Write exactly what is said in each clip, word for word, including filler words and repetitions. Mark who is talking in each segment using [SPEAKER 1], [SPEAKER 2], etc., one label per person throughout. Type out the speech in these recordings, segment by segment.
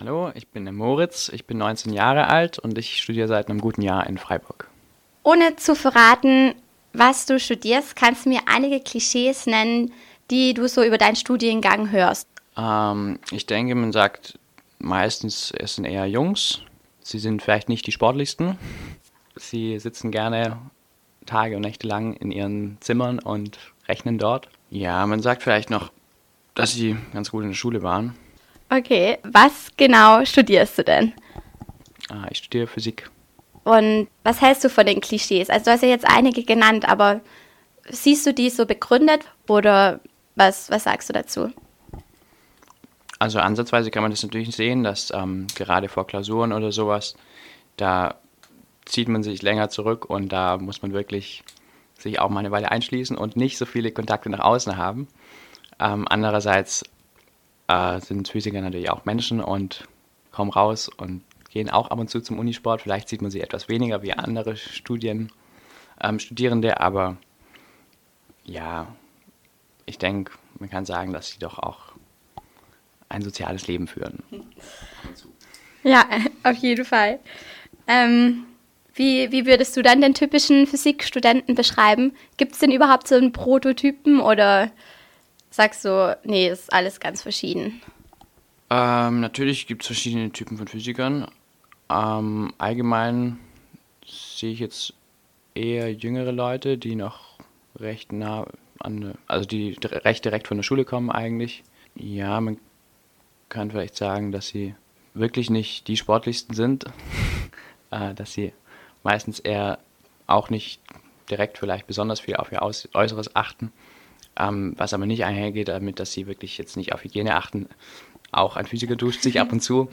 [SPEAKER 1] Hallo, ich bin der Moritz, ich bin neunzehn Jahre alt und ich studiere seit einem guten Jahr in Freiburg.
[SPEAKER 2] Ohne zu verraten, was du studierst, kannst du mir einige Klischees nennen, die du so über deinen Studiengang hörst.
[SPEAKER 1] Ähm, ich denke, man sagt meistens, es sind eher Jungs. Sie sind vielleicht nicht die sportlichsten. Sie sitzen gerne Tage und Nächte lang in ihren Zimmern und rechnen dort. Ja, man sagt vielleicht noch, dass sie ganz gut in der Schule waren.
[SPEAKER 2] Okay, was genau studierst du denn?
[SPEAKER 1] Ah, ich studiere Physik.
[SPEAKER 2] Und was hältst du von den Klischees? Also du hast ja jetzt einige genannt, aber siehst du die so begründet oder was, was sagst du dazu?
[SPEAKER 1] Also ansatzweise kann man das natürlich sehen, dass ähm, gerade vor Klausuren oder sowas, da zieht man sich länger zurück und da muss man wirklich sich auch mal eine Weile einschließen und nicht so viele Kontakte nach außen haben. Ähm, andererseits äh, sind Physiker natürlich auch Menschen und kommen raus und gehen auch ab und zu zum Unisport. Vielleicht sieht man sie etwas weniger wie andere Studien, ähm, Studierende, aber ja, ich denke, man kann sagen, dass sie doch auch ein soziales Leben führen.
[SPEAKER 2] Ja, auf jeden Fall. Ähm, wie, wie würdest du dann den typischen Physikstudenten beschreiben? Gibt es denn überhaupt so einen Prototypen oder sagst du, nee, ist alles ganz verschieden?
[SPEAKER 1] Ähm, natürlich gibt es verschiedene Typen von Physikern. Ähm, allgemein sehe ich jetzt eher jüngere Leute, die noch recht nah an, also die dire- recht direkt von der Schule kommen eigentlich. Ja, man kann vielleicht sagen, dass sie wirklich nicht die sportlichsten sind, äh, dass sie meistens eher auch nicht direkt vielleicht besonders viel auf ihr Aus Äußeres achten, ähm, was aber nicht einhergeht damit, dass sie wirklich jetzt nicht auf Hygiene achten. Auch ein Physiker duscht sich ab und zu.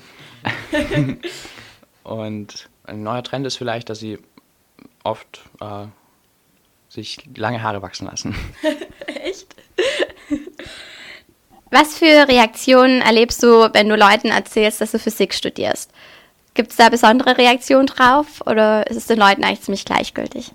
[SPEAKER 1] Und ein neuer Trend ist vielleicht, dass sie oft äh, sich lange Haare wachsen lassen.
[SPEAKER 2] Echt? Was für Reaktionen erlebst du, wenn du Leuten erzählst, dass du Physik studierst? Gibt es da besondere Reaktionen drauf oder ist es den Leuten eigentlich ziemlich gleichgültig?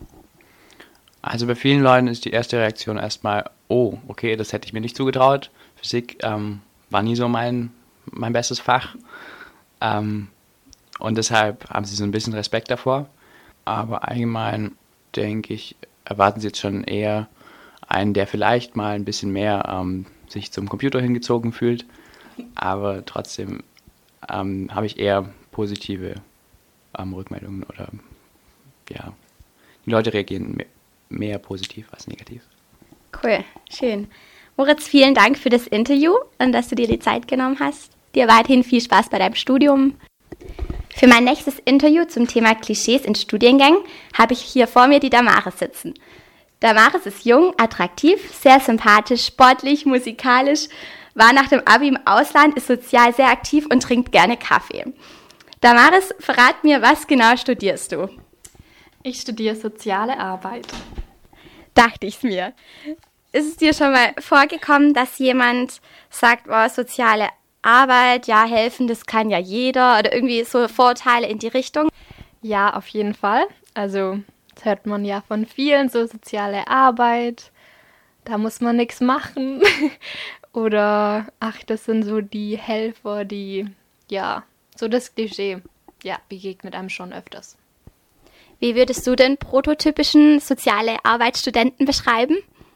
[SPEAKER 1] Also bei vielen Leuten ist die erste Reaktion erstmal, oh, okay, das hätte ich mir nicht zugetraut. Physik ähm, war nie so mein, mein bestes Fach. Ähm, und deshalb haben sie so ein bisschen Respekt davor. Aber allgemein denke ich, erwarten sie jetzt schon eher einen, der vielleicht mal ein bisschen mehr ähm, sich zum Computer hingezogen fühlt. Aber trotzdem ähm, habe ich eher positive ähm, Rückmeldungen oder ja, die Leute reagieren mehr, mehr positiv als negativ.
[SPEAKER 2] Cool, schön. Moritz, vielen Dank für das Interview und dass du dir die Zeit genommen hast. Dir weiterhin viel Spaß bei deinem Studium. Für mein nächstes Interview zum Thema Klischees in Studiengängen habe ich hier vor mir die Damaris sitzen. Damaris ist jung, attraktiv, sehr sympathisch, sportlich, musikalisch, war nach dem Abi im Ausland, ist sozial sehr aktiv und trinkt gerne Kaffee. Damaris, verrat mir, was genau studierst du?
[SPEAKER 3] Ich studiere soziale Arbeit.
[SPEAKER 2] Dachte ich's mir. Ist es dir schon mal vorgekommen, dass jemand sagt, oh, soziale Arbeit, ja, helfen, das kann ja jeder oder irgendwie so Vorurteile in die Richtung?
[SPEAKER 3] Ja, auf jeden Fall. Also, das hört man ja von vielen, so soziale Arbeit. Da muss man nichts machen. Oder, ach, das sind so die Helfer, die, ja, so das Klischee, ja, begegnet einem schon öfters.
[SPEAKER 2] Wie würdest du den prototypischen soziale Arbeitsstudenten beschreiben?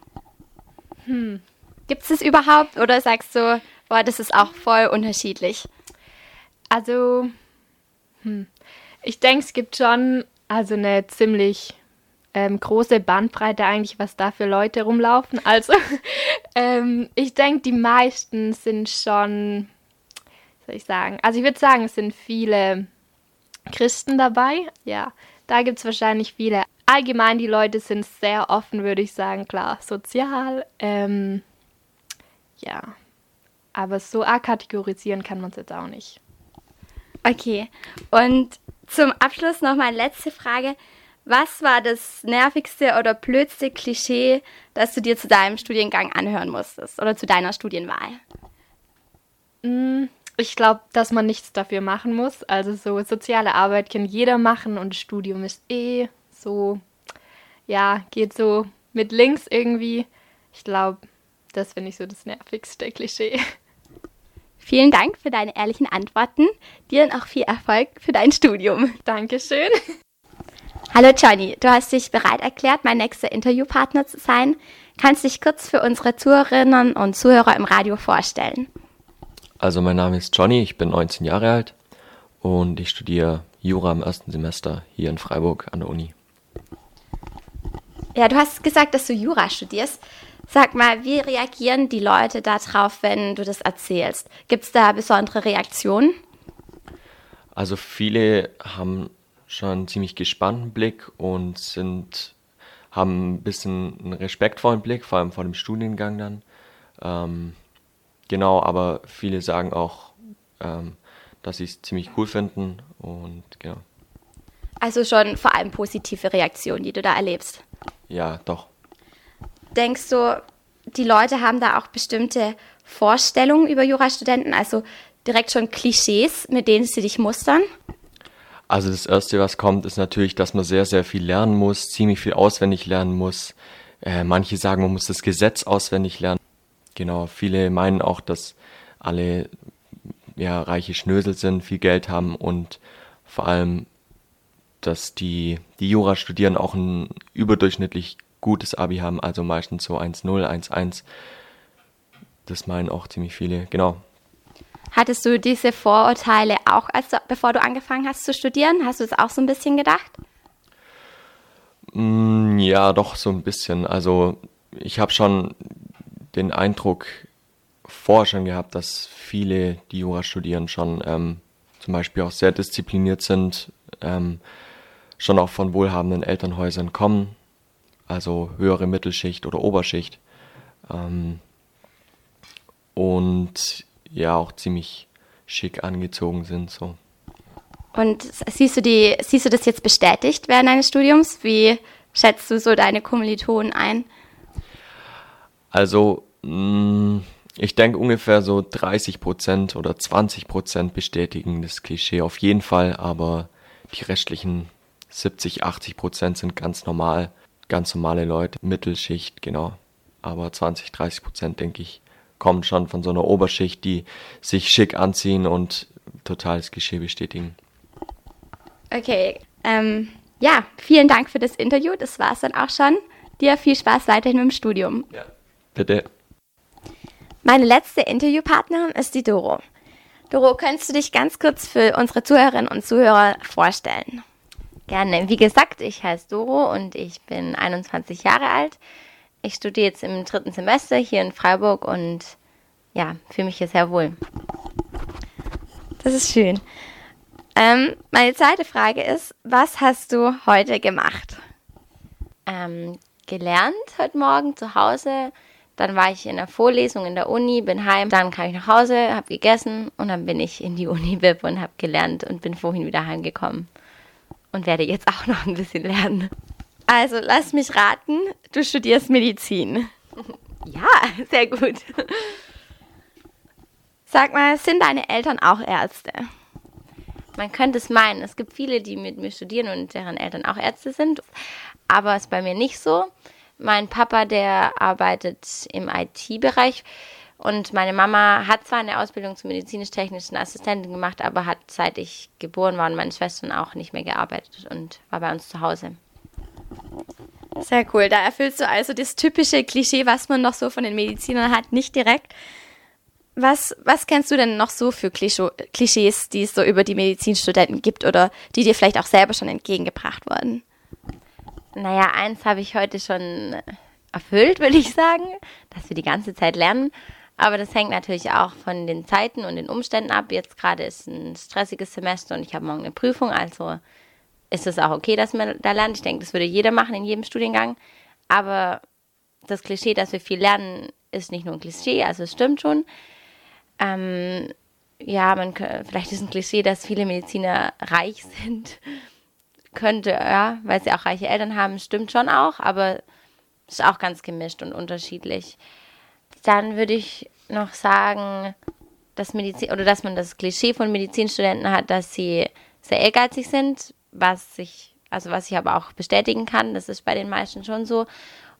[SPEAKER 2] Hm. Gibt es das überhaupt oder sagst du, boah, das ist auch voll unterschiedlich?
[SPEAKER 3] Also, hm, ich denke, es gibt schon also eine ziemlich ähm, große Bandbreite eigentlich, was da für Leute rumlaufen. Also, ähm, ich denke, die meisten sind schon, soll ich sagen, also ich würde sagen, es sind viele Christen dabei. Ja, da gibt es wahrscheinlich viele. Allgemein, die Leute sind sehr offen, würde ich sagen, klar, sozial. Ähm, ja, aber so arg kategorisieren kann man es jetzt auch nicht.
[SPEAKER 2] Okay, und zum Abschluss noch mal eine letzte Frage. Was war das nervigste oder blödste Klischee, das du dir zu deinem Studiengang anhören musstest oder zu deiner Studienwahl?
[SPEAKER 3] Mm, Ich glaube, dass man nichts dafür machen muss. Also so soziale Arbeit kann jeder machen und Studium ist eh so, ja, geht so mit links irgendwie. Ich glaube, das finde ich so das nervigste Klischee.
[SPEAKER 2] Vielen Dank für deine ehrlichen Antworten. Dir und auch viel Erfolg für dein Studium.
[SPEAKER 3] Dankeschön.
[SPEAKER 2] Hallo Johnny, du hast dich bereit erklärt, mein nächster Interviewpartner zu sein. Kannst dich kurz für unsere Zuhörerinnen und Zuhörer im Radio vorstellen?
[SPEAKER 4] Also mein Name ist Johnny, ich bin neunzehn Jahre alt und ich studiere Jura im ersten Semester hier in Freiburg an der Uni.
[SPEAKER 2] Ja, du hast gesagt, dass du Jura studierst. Sag mal, wie reagieren die Leute darauf, wenn du das erzählst? Gibt es da besondere Reaktionen?
[SPEAKER 4] Also viele haben schon einen ziemlich gespannten Blick und sind, haben ein bisschen einen respektvollen Blick, vor allem vor dem Studiengang dann. Ähm, Genau, aber viele sagen auch, ähm, dass sie es ziemlich cool finden und genau.
[SPEAKER 2] Also schon vor allem positive Reaktionen, die du da erlebst.
[SPEAKER 4] Ja, doch.
[SPEAKER 2] Denkst du, die Leute haben da auch bestimmte Vorstellungen über Jurastudenten, also direkt schon Klischees, mit denen sie dich mustern?
[SPEAKER 4] Also das Erste, was kommt, ist natürlich, dass man sehr, sehr viel lernen muss, ziemlich viel auswendig lernen muss. Äh, manche sagen, man muss das Gesetz auswendig lernen. Genau, viele meinen auch, dass alle ja, reiche Schnösel sind, viel Geld haben und vor allem, dass die, die Jura studieren, auch ein überdurchschnittlich gutes Abi haben, also meistens so eins Komma null, eins Komma eins. Das meinen auch ziemlich viele, genau.
[SPEAKER 2] Hattest du diese Vorurteile auch, als du, bevor du angefangen hast zu studieren? Hast du es auch so ein bisschen gedacht?
[SPEAKER 4] Mm, ja, doch, so ein bisschen. Also ich habe schon den Eindruck vorher schon gehabt, dass viele, die Jura studieren, schon ähm, zum Beispiel auch sehr diszipliniert sind, ähm, schon auch von wohlhabenden Elternhäusern kommen, also höhere Mittelschicht oder Oberschicht. Ähm, und ja, auch ziemlich schick angezogen sind. So.
[SPEAKER 2] Und siehst du, die, siehst du das jetzt bestätigt während deines Studiums? Wie schätzt du so deine Kommilitonen ein?
[SPEAKER 4] Also, mh, ich denke ungefähr so dreißig Prozent oder zwanzig Prozent bestätigen das Klischee auf jeden Fall, aber die restlichen siebzig, achtzig Prozent sind ganz normal, ganz normale Leute, Mittelschicht, genau. Aber zwanzig, dreißig Prozent, denke ich, kommen schon von so einer Oberschicht, die sich schick anziehen und total das Klischee bestätigen.
[SPEAKER 2] Okay, ähm, ja, vielen Dank für das Interview, das war's dann auch schon. Dir viel Spaß weiterhin im Studium.
[SPEAKER 4] Ja. Bitte.
[SPEAKER 2] Meine letzte Interviewpartnerin ist die Doro. Doro, könntest du dich ganz kurz für unsere Zuhörerinnen und Zuhörer vorstellen?
[SPEAKER 5] Gerne. Wie gesagt, ich heiße Doro und ich bin einundzwanzig Jahre alt. Ich studiere jetzt im dritten Semester hier in Freiburg und ja, fühle mich hier sehr wohl.
[SPEAKER 2] Das ist schön. Ähm, meine zweite Frage ist, was hast du heute gemacht?
[SPEAKER 5] Ähm, gelernt heute Morgen zu Hause. Dann war ich in der Vorlesung in der Uni, bin heim, dann kam ich nach Hause, habe gegessen und dann bin ich in die Uni-Bib und habe gelernt und bin vorhin wieder heimgekommen. Und werde jetzt auch noch ein bisschen lernen.
[SPEAKER 2] Also, lass mich raten, du studierst Medizin.
[SPEAKER 5] Ja, sehr gut.
[SPEAKER 2] Sag mal, sind deine Eltern auch Ärzte?
[SPEAKER 5] Man könnte es meinen, es gibt viele, die mit mir studieren und deren Eltern auch Ärzte sind, aber es ist bei mir nicht so. Mein Papa, der arbeitet im I T-Bereich und meine Mama hat zwar eine Ausbildung zur medizinisch-technischen Assistentin gemacht, aber hat, seit ich geboren war und meine Schwestern auch nicht mehr gearbeitet und war bei uns zu Hause.
[SPEAKER 2] Sehr cool, da erfüllst du also das typische Klischee, was man noch so von den Medizinern hat, nicht direkt. Was, was kennst du denn noch so für Klischees, die es so über die Medizinstudenten gibt oder die dir vielleicht auch selber schon entgegengebracht wurden?
[SPEAKER 5] Naja, eins habe ich heute schon erfüllt, würde ich sagen, dass wir die ganze Zeit lernen. Aber das hängt natürlich auch von den Zeiten und den Umständen ab. Jetzt gerade ist ein stressiges Semester und ich habe morgen eine Prüfung, also ist es auch okay, dass man da lernt. Ich denke, das würde jeder machen in jedem Studiengang. Aber das Klischee, dass wir viel lernen, ist nicht nur ein Klischee, also es stimmt schon. Ähm, ja, man vielleicht ist ein Klischee, dass viele Mediziner reich sind. Könnte, ja, weil sie auch reiche Eltern haben, stimmt schon auch, aber es ist auch ganz gemischt und unterschiedlich. Dann würde ich noch sagen, dass Medizin oder dass man das Klischee von Medizinstudenten hat, dass sie sehr ehrgeizig sind, was ich, also was ich aber auch bestätigen kann, das ist bei den meisten schon so.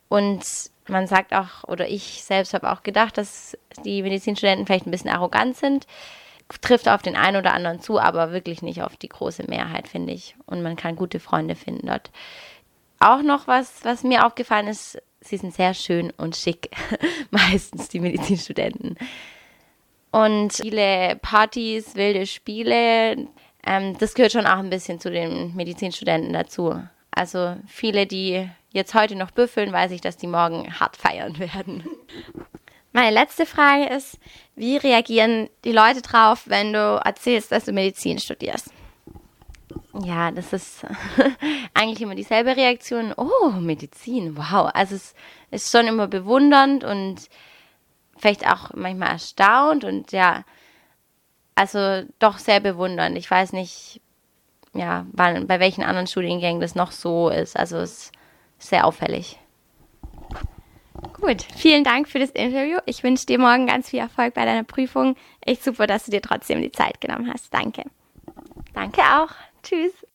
[SPEAKER 5] Und man sagt auch, oder ich selbst habe auch gedacht, dass die Medizinstudenten vielleicht ein bisschen arrogant sind. Trifft auf den einen oder anderen zu, aber wirklich nicht auf die große Mehrheit, finde ich. Und man kann gute Freunde finden dort. Auch noch was, was mir aufgefallen ist, sie sind sehr schön und schick, meistens die Medizinstudenten. Und viele Partys, wilde Spiele, ähm, das gehört schon auch ein bisschen zu den Medizinstudenten dazu. Also viele, die jetzt heute noch büffeln, weiß ich, dass die morgen hart feiern werden.
[SPEAKER 2] Meine letzte Frage ist, wie reagieren die Leute drauf, wenn du erzählst, dass du Medizin studierst?
[SPEAKER 5] Ja, das ist eigentlich immer dieselbe Reaktion. Oh, Medizin, wow. Also es ist schon immer bewundernd und vielleicht auch manchmal erstaunt und ja, also doch sehr bewundernd. Ich weiß nicht, ja, wann, bei welchen anderen Studiengängen das noch so ist. Also es ist sehr auffällig.
[SPEAKER 2] Gut, vielen Dank für das Interview. Ich wünsche dir morgen ganz viel Erfolg bei deiner Prüfung. Echt super, dass du dir trotzdem die Zeit genommen hast. Danke.
[SPEAKER 5] Danke auch. Tschüss.